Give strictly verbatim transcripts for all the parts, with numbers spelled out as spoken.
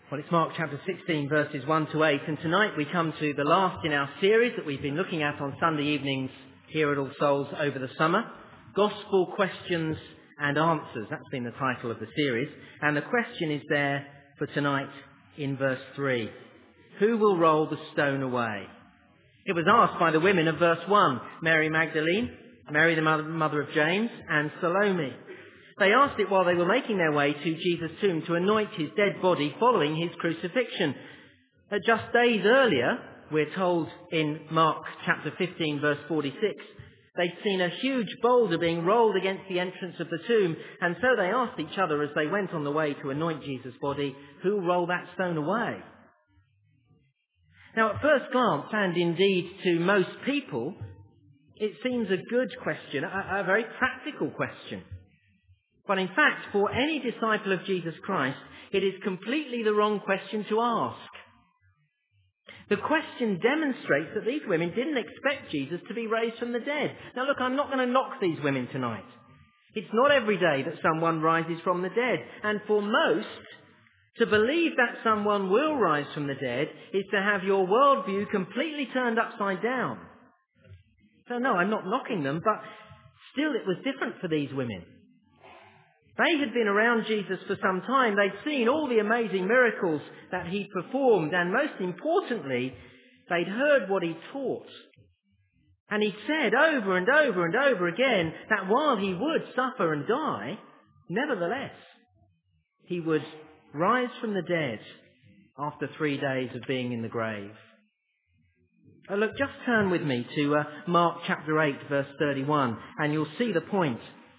Well, it's Mark chapter sixteen, verses one to eight, and tonight we come to the last in our series that we've been looking at on Sunday evenings here at All Souls over the summer. Gospel Questions and Answers. That's been the title of the series. And the question is there for tonight in verse three. Who will roll the stone away? It was asked by the women of verse one, Mary Magdalene, Mary the mother of James, and Salome. They asked it while they were making their way to Jesus' tomb to anoint his dead body following his crucifixion. Uh, just days earlier, we're told in Mark chapter fifteen, verse forty-six, they'd seen a huge boulder being rolled against the entrance of the tomb, and so they asked each other as they went on the way to anoint Jesus' body, who'll roll that stone away? Now, at first glance, and indeed to most people, it seems a good question, a, a very practical question. But in fact, for any disciple of Jesus Christ, it is completely the wrong question to ask. The question demonstrates that these women didn't expect Jesus to be raised from the dead. Now look, I'm not going to knock these women tonight. It's not every day that someone rises from the dead. And for most, to believe that someone will rise from the dead is to have your worldview completely turned upside down. So no, I'm not knocking them, but still it was different for these women. They had been around Jesus for some time. They'd seen all the amazing miracles that he performed, and most importantly, they'd heard what he taught. And he said over and over and over again that while he would suffer and die, nevertheless, he would rise from the dead after three days of being in the grave. Oh, look, just turn with me to uh, Mark chapter eight, verse thirty-one, and you'll see the point.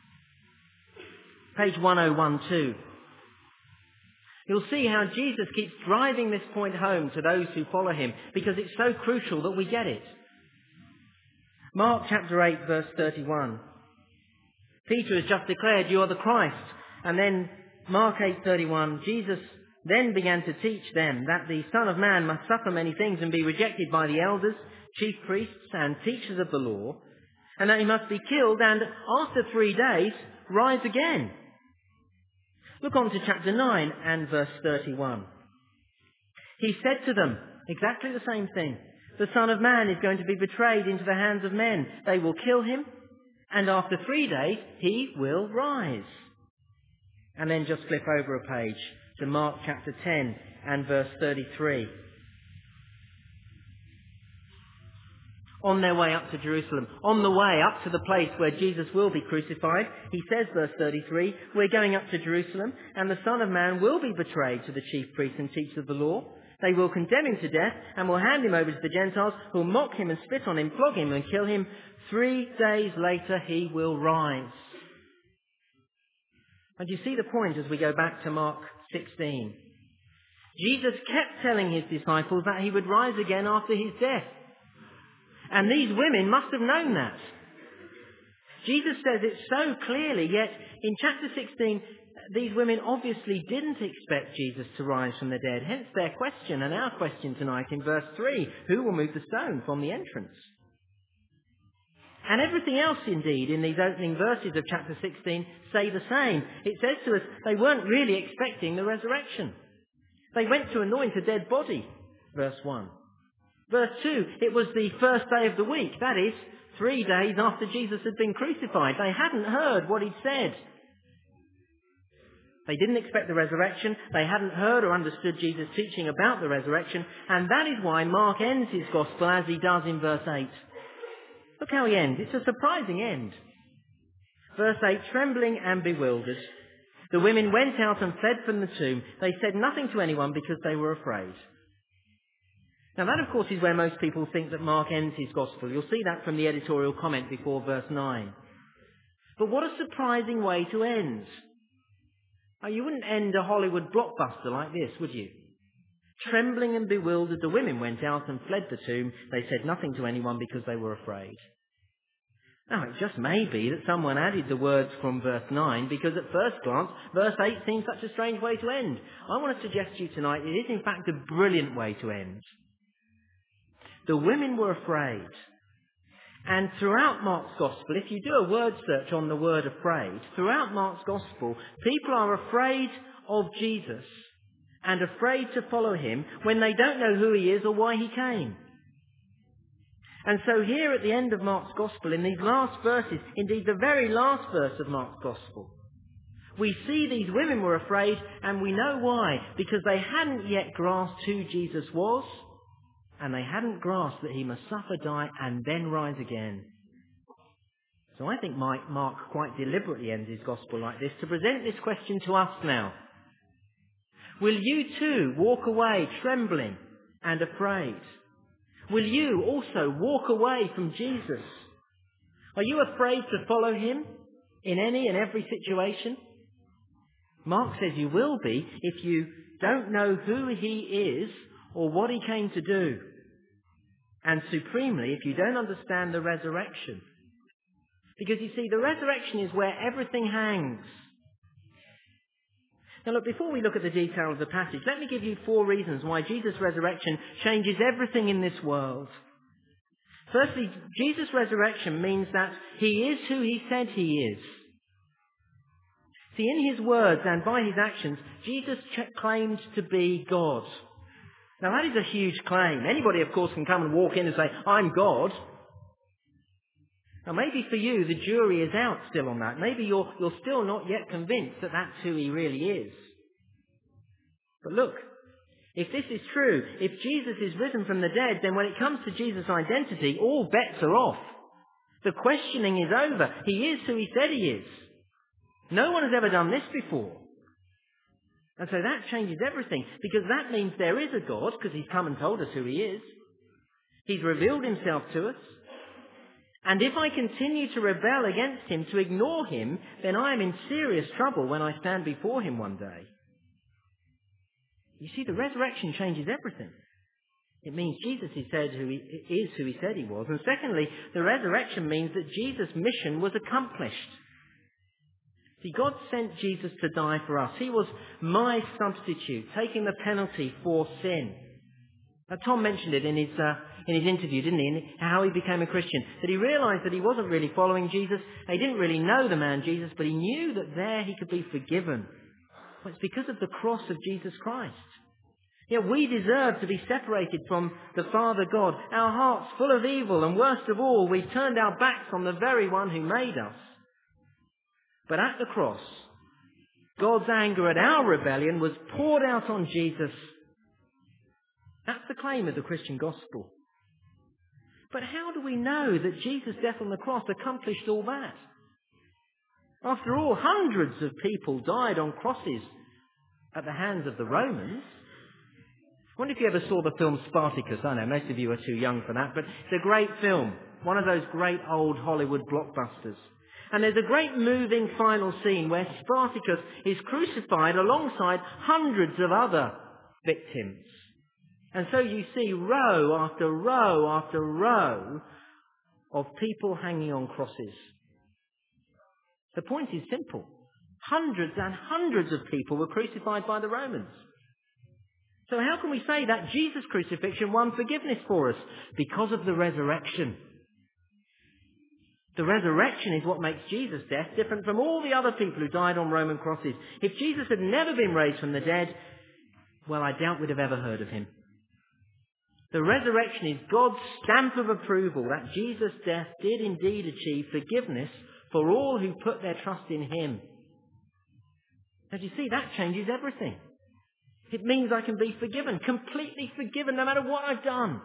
Page one oh one two. You'll see how Jesus keeps driving this point home to those who follow him, because it's so crucial that we get it. Mark chapter eight, verse thirty-one. Peter has just declared, "You are the Christ." And then Mark eight thirty-one, Jesus then began to teach them that the Son of Man must suffer many things and be rejected by the elders, chief priests and teachers of the law, and that he must be killed and after three days rise again. Look on to chapter nine and verse thirty-one. He said to them exactly the same thing. The Son of Man is going to be betrayed into the hands of men. They will kill him, and after three days he will rise. And then just flip over a page to Mark chapter ten and verse thirty-three. On their way up to Jerusalem, on the way up to the place where Jesus will be crucified, he says, verse thirty-three, we're going up to Jerusalem, and the Son of Man will be betrayed to the chief priests and teachers of the law. They will condemn him to death and will hand him over to the Gentiles, who will mock him and spit on him, flog him and kill him. Three days later he will rise. And you see the point as we go back to Mark sixteen. Jesus kept telling his disciples that he would rise again after his death. And these women must have known that. Jesus says it so clearly, yet in chapter sixteen, these women obviously didn't expect Jesus to rise from the dead. Hence their question and our question tonight in verse three, who will move the stone from the entrance? And everything else indeed in these opening verses of chapter sixteen say the same. It says to us they weren't really expecting the resurrection. They went to anoint a dead body, verse one. Verse two, it was the first day of the week, that is, three days after Jesus had been crucified. They hadn't heard what he'd said. They didn't expect the resurrection. They hadn't heard or understood Jesus' teaching about the resurrection. And that is why Mark ends his gospel as he does in verse eight. Look how he ends. It's a surprising end. Verse eight, trembling and bewildered, the women went out and fled from the tomb. They said nothing to anyone because they were afraid. Now that, of course, is where most people think that Mark ends his gospel. You'll see that from the editorial comment before verse nine. But what a surprising way to end. Oh, you wouldn't end a Hollywood blockbuster like this, would you? Trembling and bewildered, the women went out and fled the tomb. They said nothing to anyone because they were afraid. Now, it just may be that someone added the words from verse nine because at first glance, verse eight seems such a strange way to end. I want to suggest to you tonight it is in fact a brilliant way to end. The women were afraid. And throughout Mark's Gospel, if you do a word search on the word afraid, throughout Mark's Gospel, people are afraid of Jesus and afraid to follow him when they don't know who he is or why he came. And so here at the end of Mark's Gospel, in these last verses, indeed the very last verse of Mark's Gospel, we see these women were afraid, and we know why. Because they hadn't yet grasped who Jesus was, and they hadn't grasped that he must suffer, die, and then rise again. So I think Mark quite deliberately ends his Gospel like this to present this question to us now. Will you too walk away trembling and afraid? Will you also walk away from Jesus? Are you afraid to follow him in any and every situation? Mark says you will be if you don't know who he is or what he came to do. And supremely, if you don't understand the resurrection. Because you see, the resurrection is where everything hangs. Now look, before we look at the detail of the passage, let me give you four reasons why Jesus' resurrection changes everything in this world. Firstly, Jesus' resurrection means that he is who he said he is. See, in his words and by his actions, Jesus ch- claimed to be God. Now that is a huge claim. Anybody, of course, can come and walk in and say, I'm God. Now maybe for you, the jury is out still on that. Maybe you're, you're still not yet convinced that that's who he really is. But look, if this is true, if Jesus is risen from the dead, then when it comes to Jesus' identity, all bets are off. The questioning is over. He is who he said he is. No one has ever done this before. And so that changes everything, because that means there is a God, because he's come and told us who he is. He's revealed himself to us. And if I continue to rebel against him, to ignore him, then I am in serious trouble when I stand before him one day. You see, the resurrection changes everything. It means Jesus he said who he is who he said he was. And secondly, the resurrection means that Jesus' mission was accomplished. See, God sent Jesus to die for us. He was my substitute, taking the penalty for sin. Now, Tom mentioned it in his uh, in his interview, didn't he? In how he became a Christian. That he realised that he wasn't really following Jesus. He didn't really know the man Jesus, but he knew that there he could be forgiven. Well, it's because of the cross of Jesus Christ. Yeah, we deserve to be separated from the Father God. Our hearts full of evil, and worst of all, we've turned our backs on the very one who made us. But at the cross, God's anger at our rebellion was poured out on Jesus. That's the claim of the Christian gospel. But how do we know that Jesus' death on the cross accomplished all that? After all, hundreds of people died on crosses at the hands of the Romans. I wonder if you ever saw the film Spartacus. I know most of you are too young for that, but it's a great film. One of those great old Hollywood blockbusters. And there's a great moving final scene where Spartacus is crucified alongside hundreds of other victims. And so you see row after row after row of people hanging on crosses. The point is simple. Hundreds and hundreds of people were crucified by the Romans. So how can we say that Jesus' crucifixion won forgiveness for us? Because of the resurrection. The resurrection is what makes Jesus' death different from all the other people who died on Roman crosses. If Jesus had never been raised from the dead, well, I doubt we'd have ever heard of him. The resurrection is God's stamp of approval that Jesus' death did indeed achieve forgiveness for all who put their trust in him. As you see, that changes everything. It means I can be forgiven, completely forgiven, no matter what I've done.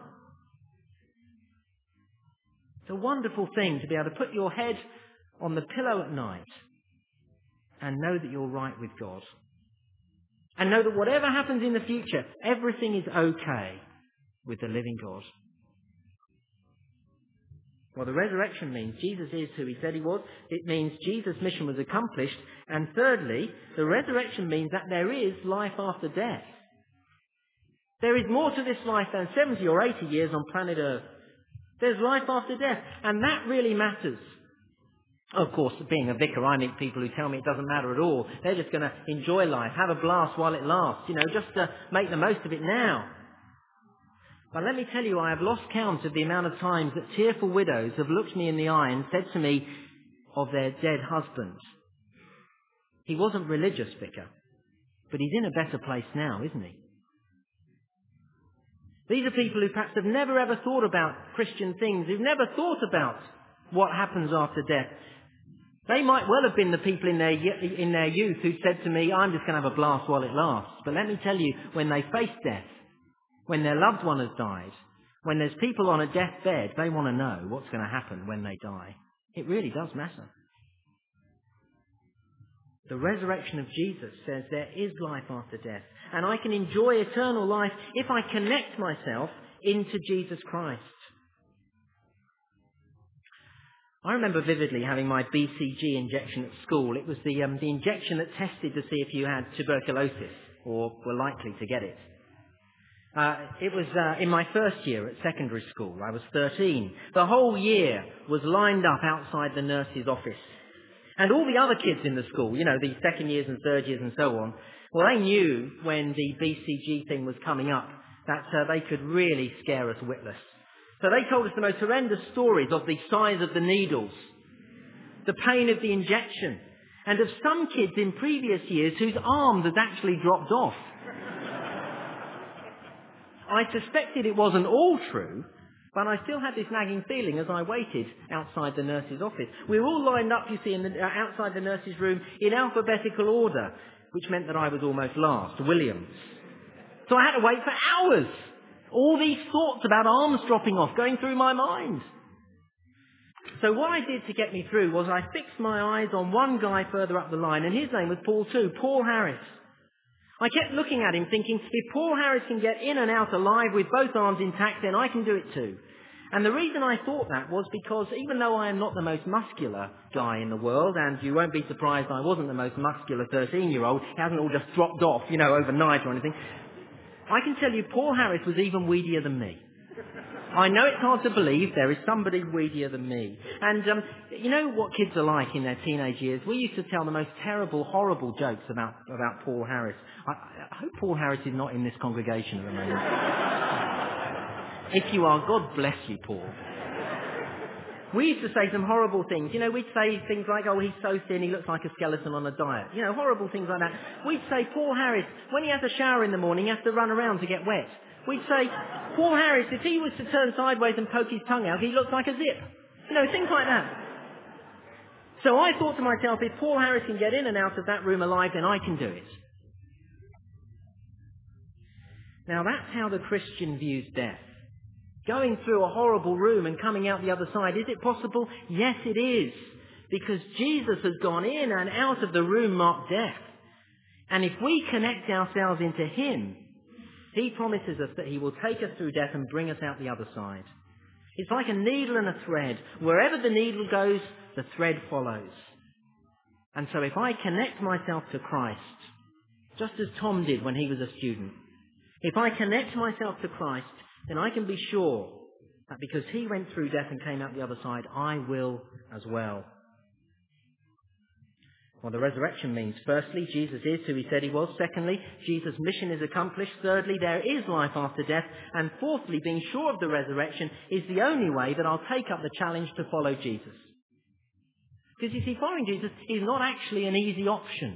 It's a wonderful thing to be able to put your head on the pillow at night and know that you're right with God. And know that whatever happens in the future, everything is okay with the living God. Well, the resurrection means Jesus is who he said he was. It means Jesus' mission was accomplished. And thirdly, the resurrection means that there is life after death. There is more to this life than seventy or eighty years on planet Earth. There's life after death, and that really matters. Of course, being a vicar, I meet people who tell me it doesn't matter at all. They're just going to enjoy life, have a blast while it lasts, you know, just to make the most of it now. But let me tell you, I have lost count of the amount of times that tearful widows have looked me in the eye and said to me of their dead husband, he wasn't religious, vicar, But he's in a better place now, isn't he? These are people who perhaps have never ever thought about Christian things, who've never thought about what happens after death. They might well have been the people in their, in their youth who said to me, I'm just going to have a blast while it lasts. But let me tell you, when they face death, when their loved one has died, when there's people on a deathbed, they want to know what's going to happen when they die. It really does matter. The resurrection of Jesus says there is life after death, and I can enjoy eternal life if I connect myself into Jesus Christ. I remember vividly having my B C G injection at school. It was the, um, the injection that tested to see if you had tuberculosis or were likely to get it. Uh, it was uh, in my first year at secondary school. I was thirteen. The whole year was lined up outside the nurse's office. And all the other kids in the school, you know, the second years and third years and so on, well, they knew when the B C G thing was coming up that uh, they could really scare us witless. So they told us the most horrendous stories of the size of the needles, the pain of the injection, and of some kids in previous years whose arms had actually dropped off. I suspected it wasn't all true, but I still had this nagging feeling as I waited outside the nurse's office. We were all lined up, you see, in the, uh, outside the nurse's room in alphabetical order, which meant that I was almost last, Williams. So I had to wait for hours. All these thoughts about arms dropping off going through my mind. So what I did to get me through was I fixed my eyes on one guy further up the line, and his name was Paul too, Paul Harris. I kept looking at him thinking, if Paul Harris can get in and out alive with both arms intact, then I can do it too. And the reason I thought that was because even though I am not the most muscular guy in the world, and you won't be surprised I wasn't the most muscular thirteen-year-old, it hasn't all just dropped off, you know, overnight or anything, I can tell you Paul Harris was even weedier than me. I know it's hard to believe there is somebody weedier than me. And um, you know what kids are like in their teenage years? We used to tell the most terrible, horrible jokes about, about Paul Harris. I, I hope Paul Harris is not in this congregation at the moment. If you are, God bless you, Paul. We used to say some horrible things. You know, we'd say things like, oh, he's so thin, he looks like a skeleton on a diet. You know, horrible things like that. We'd say, Paul Harris, when he has a shower in the morning, he has to run around to get wet. We'd say, Paul Harris, if he was to turn sideways and poke his tongue out, he looks like a zip. You know, things like that. So I thought to myself, if Paul Harris can get in and out of that room alive, then I can do it. Now that's how the Christian views death. Going through a horrible room and coming out the other side. Is it possible? Yes, it is. Because Jesus has gone in and out of the room marked death. And if we connect ourselves into him, he promises us that he will take us through death and bring us out the other side. It's like a needle and a thread. Wherever the needle goes, the thread follows. And so if I connect myself to Christ, just as Tom did when he was a student, if I connect myself to Christ, then I can be sure that because he went through death and came out the other side, I will as well. Well, the resurrection means, firstly, Jesus is who he said he was. Secondly, Jesus' mission is accomplished. Thirdly, there is life after death. And fourthly, being sure of the resurrection is the only way that I'll take up the challenge to follow Jesus. Because you see, following Jesus is not actually an easy option.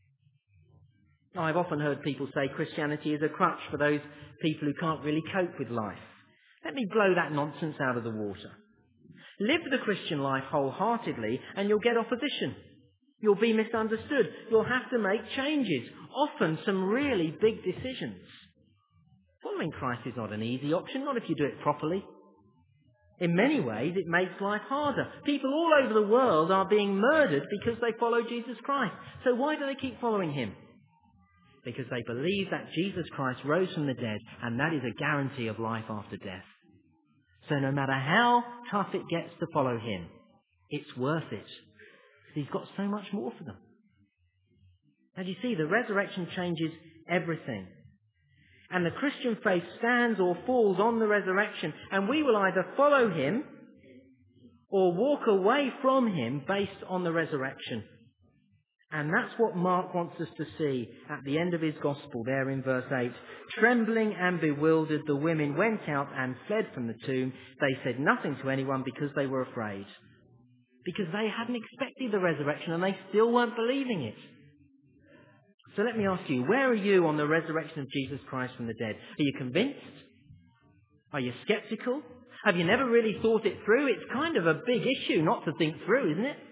I've often heard people say Christianity is a crutch for those people who can't really cope with life. Let me blow that nonsense out of the water. Live the Christian life wholeheartedly and you'll get opposition. You'll be misunderstood. You'll have to make changes, often some really big decisions. Following Christ is not an easy option, not if you do it properly. In many ways, it makes life harder. People all over the world are being murdered because they follow Jesus Christ. So why do they keep following him? Because they believe that Jesus Christ rose from the dead, and that is a guarantee of life after death. So no matter how tough it gets to follow him, it's worth it. He's got so much more for them. And you see, the resurrection changes everything. And the Christian faith stands or falls on the resurrection, and we will either follow him or walk away from him based on the resurrection. And that's what Mark wants us to see at the end of his gospel there in verse eight. Trembling and bewildered, the women went out and fled from the tomb. They said nothing to anyone because they were afraid. Because they hadn't expected the resurrection and they still weren't believing it. So let me ask you, where are you on the resurrection of Jesus Christ from the dead? Are you convinced? Are you sceptical? Have you never really thought it through? It's kind of a big issue not to think through, isn't it?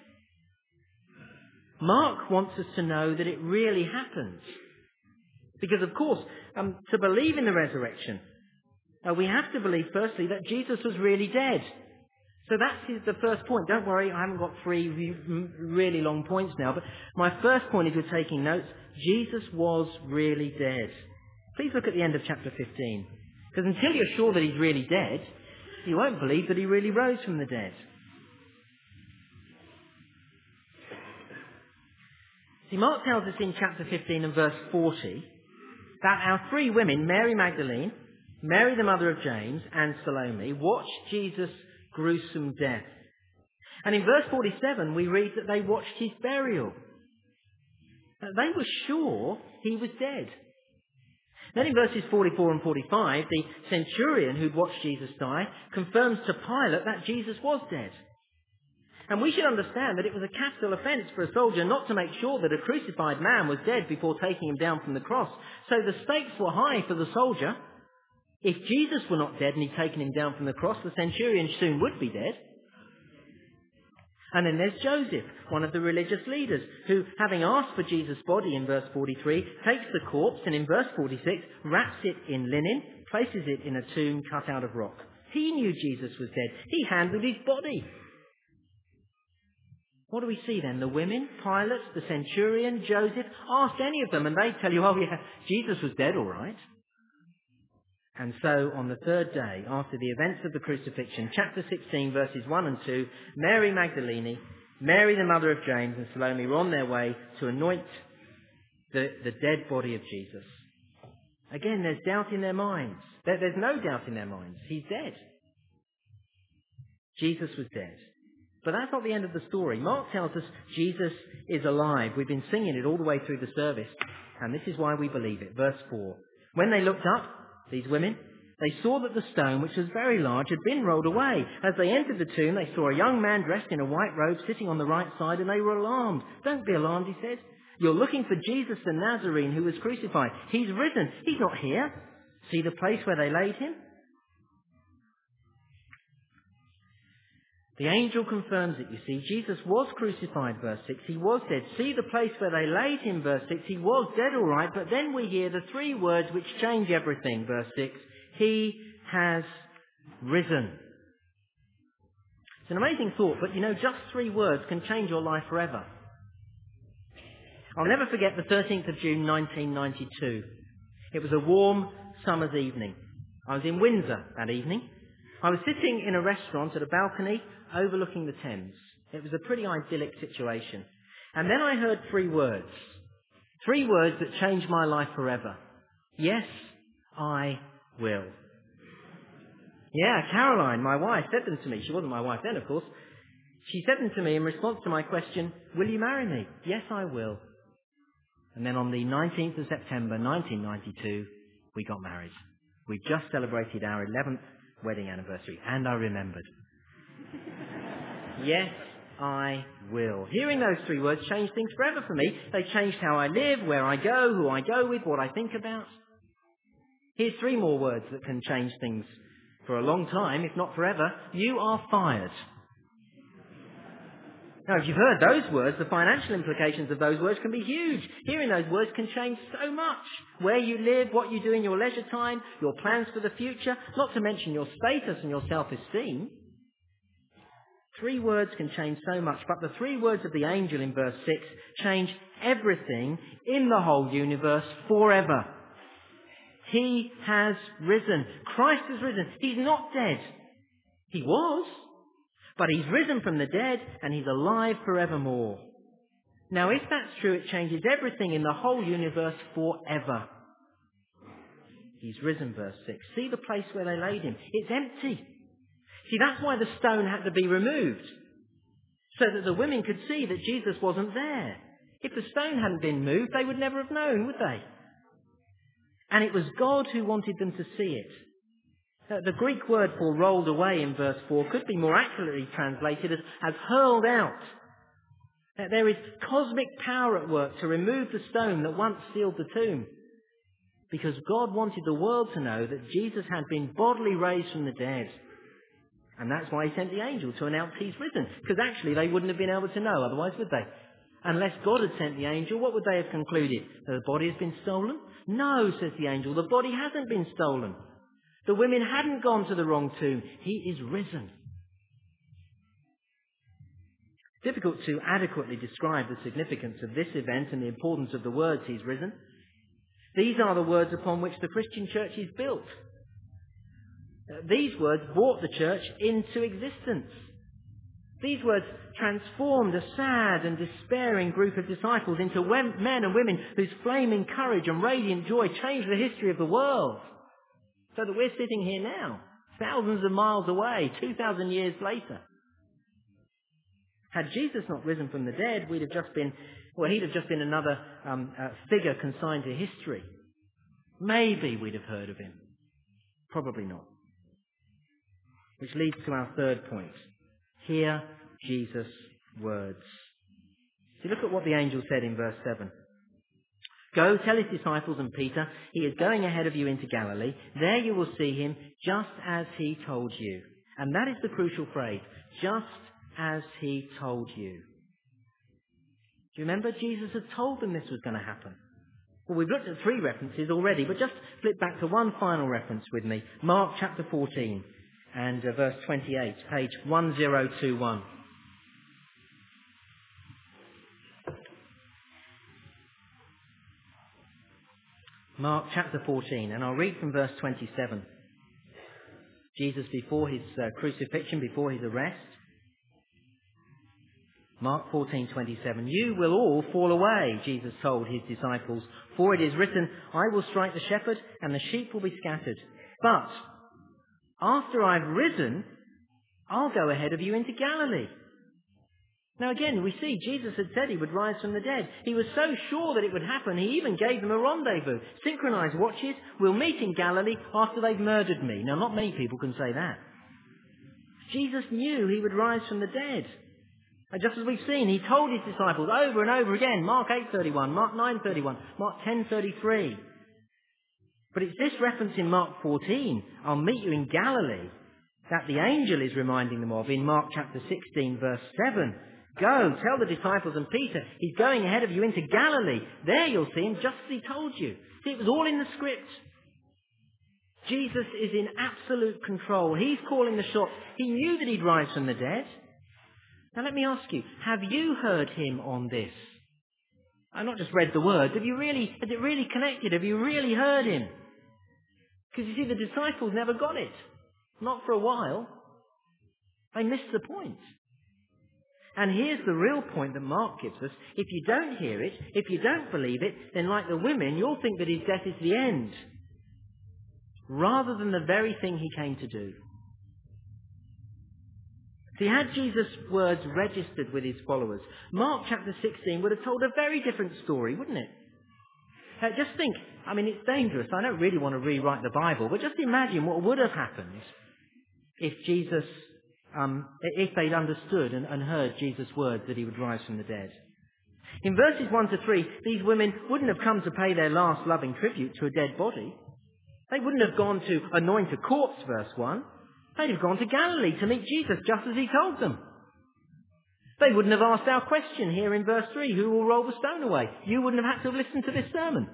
Mark wants us to know that it really happens. Because, of course, um, to believe in the resurrection, uh, we have to believe, firstly, that Jesus was really dead. So that's his, the first point. Don't worry, I haven't got three re- really long points now. But my first point, if you're taking notes, Jesus was really dead. Please look at the end of chapter fifteen. Because until you're sure that he's really dead, you won't believe that he really rose from the dead. See, Mark tells us in chapter fifteen and verse forty that our three women, Mary Magdalene, Mary the mother of James, and Salome, watched Jesus' gruesome death. And in verse forty-seven we read that they watched his burial. They were sure he was dead. Then in verses forty-four and forty-five, the centurion who'd watched Jesus die confirms to Pilate that Jesus was dead. And we should understand that it was a capital offence for a soldier not to make sure that a crucified man was dead before taking him down from the cross. So the stakes were high for the soldier. If Jesus were not dead and he'd taken him down from the cross, the centurion soon would be dead. And then there's Joseph, one of the religious leaders, who, having asked for Jesus' body in verse forty-three, takes the corpse and in verse forty-six wraps it in linen, places it in a tomb cut out of rock. He knew Jesus was dead. He handled his body. What do we see then? The women, Pilate, the centurion, Joseph, ask any of them and they tell you, oh yeah, Jesus was dead, all right. And so on the third day, after the events of the crucifixion, chapter sixteen, verses one and two, Mary Magdalene, Mary the mother of James and Salome were on their way to anoint the, the dead body of Jesus. Again, there's doubt in their minds. There, there's no doubt in their minds. He's dead. Jesus was dead. But that's not the end of the story. Mark tells us Jesus is alive. We've been singing it all the way through the service. And this is why we believe it. Verse four. When they looked up, these women, they saw that the stone, which was very large, had been rolled away. As they entered the tomb, they saw a young man dressed in a white robe sitting on the right side, and they were alarmed. Don't be alarmed, he said. You're looking for Jesus the Nazarene who was crucified. He's risen. He's not here. See the place where they laid him? The angel confirms it, you see. Jesus was crucified, verse six. He was dead. See the place where they laid him, verse six. He was dead, all right. But then we hear the three words which change everything, verse six. He has risen. It's an amazing thought, but you know, just three words can change your life forever. I'll never forget the thirteenth of June, nineteen ninety-two. It was a warm summer's evening. I was in Windsor that evening. I was sitting in a restaurant at a balcony overlooking the Thames. It was a pretty idyllic situation. And then I heard three words. Three words that changed my life forever. Yes, I will. Yeah, Caroline, my wife, said them to me. She wasn't my wife then, of course. She said them to me in response to my question, will you marry me? Yes, I will. And then on the nineteenth of September, nineteen ninety-two, we got married. We just celebrated our eleventh wedding anniversary, and I remembered. Yes, I will. Hearing those three words changed things forever for me. They changed how I live, where I go, who I go with, what I think about. Here's three more words that can change things for a long time, if not forever. You are fired. Now, if you've heard those words, the financial implications of those words can be huge. Hearing those words can change so much. Where you live, what you do in your leisure time, your plans for the future, not to mention your status and your self-esteem. Three words can change so much, but the three words of the angel in verse six change everything in the whole universe forever. He has risen. Christ has risen. He's not dead. He was. But he's risen from the dead and he's alive forevermore. Now, if that's true, it changes everything in the whole universe forever. He's risen, verse six. See the place where they laid him. It's empty. See, that's why the stone had to be removed. So that the women could see that Jesus wasn't there. If the stone hadn't been moved, they would never have known, would they? And it was God who wanted them to see it. Uh, the Greek word for rolled away in verse four could be more accurately translated as, as hurled out. That there is cosmic power at work to remove the stone that once sealed the tomb. Because God wanted the world to know that Jesus had been bodily raised from the dead. And that's why he sent the angel to announce he's risen. Because actually they wouldn't have been able to know, otherwise would they? Unless God had sent the angel, what would they have concluded? That the body has been stolen? No, says the angel, the body hasn't been stolen. The women hadn't gone to the wrong tomb. He is risen. Difficult to adequately describe the significance of this event and the importance of the words he's risen. These are the words upon which the Christian church is built. These words brought the church into existence. These words transformed a sad and despairing group of disciples into men and women whose flaming courage and radiant joy changed the history of the world. So that we're sitting here now, thousands of miles away, two thousand years later. Had Jesus not risen from the dead, we'd have just been, well, he'd have just been another um, uh, figure consigned to history. Maybe we'd have heard of him. Probably not. Which leads to our third point. Hear Jesus' words. See, look at what the angel said in verse seven. Go, tell his disciples and Peter, he is going ahead of you into Galilee. There you will see him, just as he told you. And that is the crucial phrase, just as he told you. Do you remember? Jesus had told them this was going to happen. Well, we've looked at three references already, but just flip back to one final reference with me. Mark chapter fourteen and uh, verse twenty-eight, page one thousand twenty-one. Mark chapter fourteen, and I'll read from verse twenty-seven. Jesus before his uh, crucifixion, before his arrest. Mark fourteen twenty-seven. You will all fall away, Jesus told his disciples, for it is written, I will strike the shepherd and the sheep will be scattered. But after I've risen, I'll go ahead of you into Galilee. Now again, we see Jesus had said he would rise from the dead. He was so sure that it would happen, he even gave them a rendezvous. Synchronized watches, we'll meet in Galilee after they've murdered me. Now not many people can say that. Jesus knew he would rise from the dead. And just as we've seen, he told his disciples over and over again, Mark eight thirty-one, Mark nine thirty-one, Mark ten thirty-three. But it's this reference in Mark fourteen, I'll meet you in Galilee, that the angel is reminding them of in Mark chapter sixteen, verse seven. Go, tell the disciples and Peter, he's going ahead of you into Galilee. There you'll see him just as he told you. See, it was all in the script. Jesus is in absolute control. He's calling the shots. He knew that he'd rise from the dead. Now let me ask you, have you heard him on this? I've not just read the words. Have you really, has it really connected? Have you really heard him? Because you see, the disciples never got it. Not for a while. They missed the point. And here's the real point that Mark gives us. If you don't hear it, if you don't believe it, then like the women, you'll think that his death is the end, rather than the very thing he came to do. See, had Jesus' words registered with his followers, Mark chapter sixteen would have told a very different story, wouldn't it? Uh, just think, I mean, it's dangerous. I don't really want to rewrite the Bible, but just imagine what would have happened if Jesus, um, if they'd understood and, and heard Jesus' words that he would rise from the dead. In verses one to three, these women wouldn't have come to pay their last loving tribute to a dead body. They wouldn't have gone to anoint a corpse, verse one. They'd have gone to Galilee to meet Jesus just as he told them. They wouldn't have asked our question here in verse three, who will roll the stone away? You wouldn't have had to have listened to this sermon.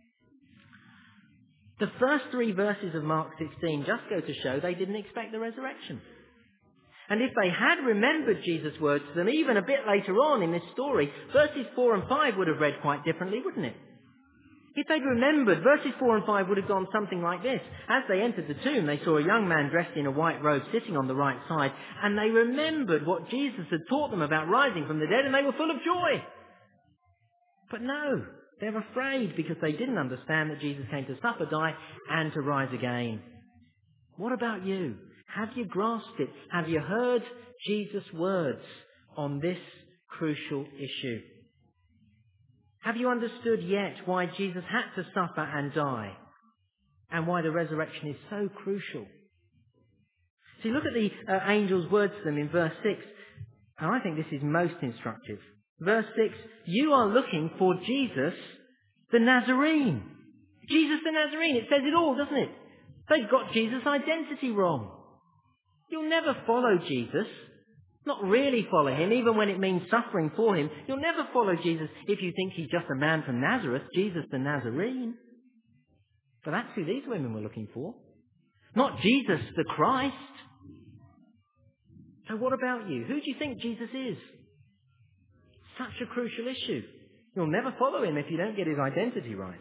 The first three verses of Mark sixteen just go to show they didn't expect the resurrection. And if they had remembered Jesus' words to them even a bit later on in this story, verses four and five would have read quite differently, wouldn't it? If they'd remembered, verses four and five would have gone something like this. As they entered the tomb, they saw a young man dressed in a white robe sitting on the right side, and they remembered what Jesus had taught them about rising from the dead, and they were full of joy. But no, they're afraid because they didn't understand that Jesus came to suffer, die, and to rise again. What about you? Have you grasped it? Have you heard Jesus' words on this crucial issue? Have you understood yet why Jesus had to suffer and die, and why the resurrection is so crucial? See, look at the uh, angel's words to them in verse six, and I think this is most instructive. Verse six, you are looking for Jesus the Nazarene. Jesus the Nazarene, it says it all, doesn't it? They've got Jesus' identity wrong. You'll never follow Jesus, not really follow him, even when it means suffering for him. You'll never follow Jesus if you think he's just a man from Nazareth, Jesus the Nazarene. But that's who these women were looking for. Not Jesus the Christ. So what about you? Who do you think Jesus is? Such a crucial issue. You'll never follow him if you don't get his identity right.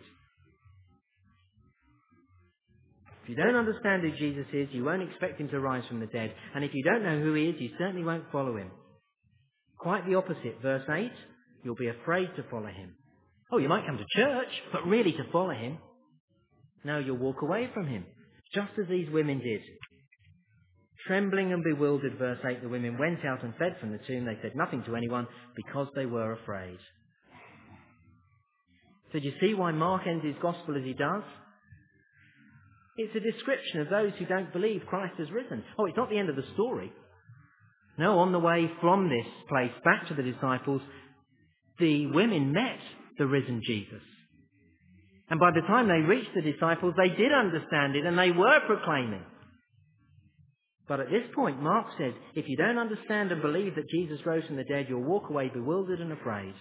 If you don't understand who Jesus is, you won't expect him to rise from the dead. And if you don't know who he is, you certainly won't follow him. Quite the opposite. Verse eight, you'll be afraid to follow him. Oh, you might come to church, but really to follow him? No, you'll walk away from him, just as these women did. Trembling and bewildered, verse eight, the women went out and fled from the tomb. They said nothing to anyone because they were afraid. So do you see why Mark ends his gospel as he does? It's a description of those who don't believe Christ has risen. Oh, it's not the end of the story. No, on the way from this place back to the disciples, the women met the risen Jesus. And by the time they reached the disciples, they did understand it and they were proclaiming. But at this point, Mark says, if you don't understand and believe that Jesus rose from the dead, you'll walk away bewildered and afraid.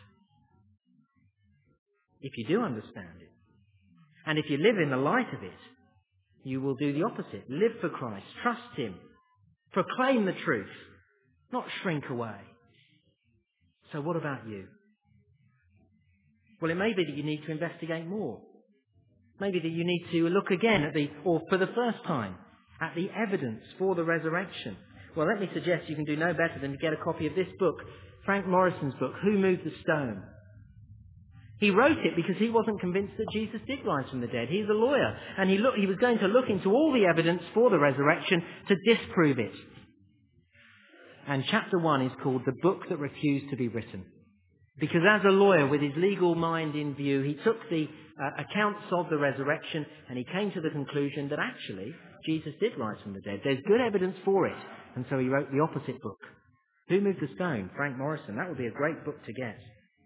If you do understand it, and if you live in the light of it, you will do the opposite. Live for Christ. Trust him. Proclaim the truth. Not shrink away. So what about you? Well, it may be that you need to investigate more. Maybe that you need to look again at the, or for the first time, at the evidence for the resurrection. Well, let me suggest you can do no better than to get a copy of this book, Frank Morrison's book, Who Moved the Stone? He wrote it because he wasn't convinced that Jesus did rise from the dead. He's a lawyer, and he, look, he was going to look into all the evidence for the resurrection to disprove it. And chapter one is called The Book That Refused to Be Written. Because as a lawyer, with his legal mind in view, he took the uh, accounts of the resurrection and he came to the conclusion that actually Jesus did rise from the dead. There's good evidence for it. And so he wrote the opposite book. Who Moved the Stone? Frank Morrison. That would be a great book to get.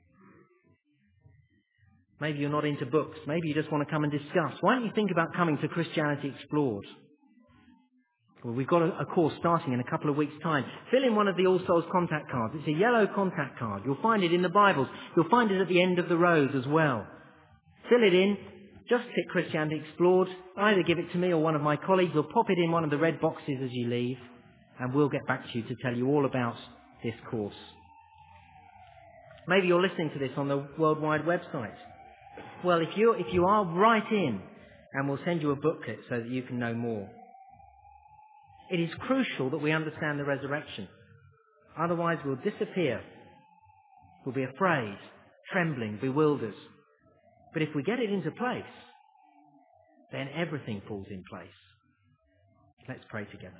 Maybe you're not into books. Maybe you just want to come and discuss. Why don't you think about coming to Christianity Explored? Well, we've got a, a course starting in a couple of weeks' time. Fill in one of the All Souls contact cards. It's a yellow contact card. You'll find it in the Bibles. You'll find it at the end of the rows as well. Fill it in. Just click Christianity Explored. Either give it to me or one of my colleagues, or pop it in one of the red boxes as you leave, and we'll get back to you to tell you all about this course. Maybe you're listening to this on the worldwide website. Well, if you if you are, write in, and we'll send you a booklet so that you can know more. It is crucial that we understand the resurrection. Otherwise we'll disappear. We'll be afraid, trembling, bewildered. But if we get it into place, then everything falls in place. Let's pray together.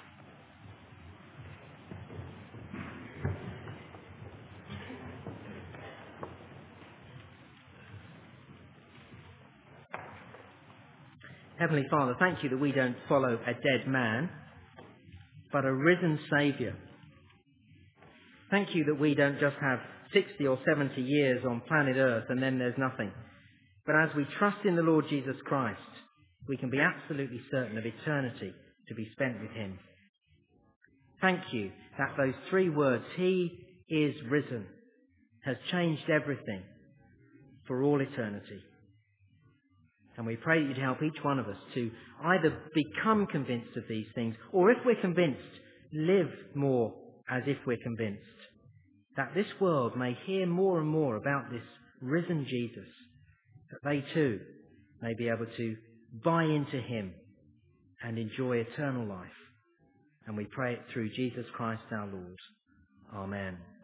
Heavenly Father, thank you that we don't follow a dead man, but a risen Saviour. Thank you that we don't just have sixty or seventy years on planet Earth and then there's nothing. But as we trust in the Lord Jesus Christ, we can be absolutely certain of eternity to be spent with him. Thank you that those three words, he is risen, has changed everything for all eternity. And we pray that you'd help each one of us to either become convinced of these things, or if we're convinced, live more as if we're convinced. That this world may hear more and more about this risen Jesus, that they too may be able to buy into him and enjoy eternal life. And we pray it through Jesus Christ our Lord. Amen.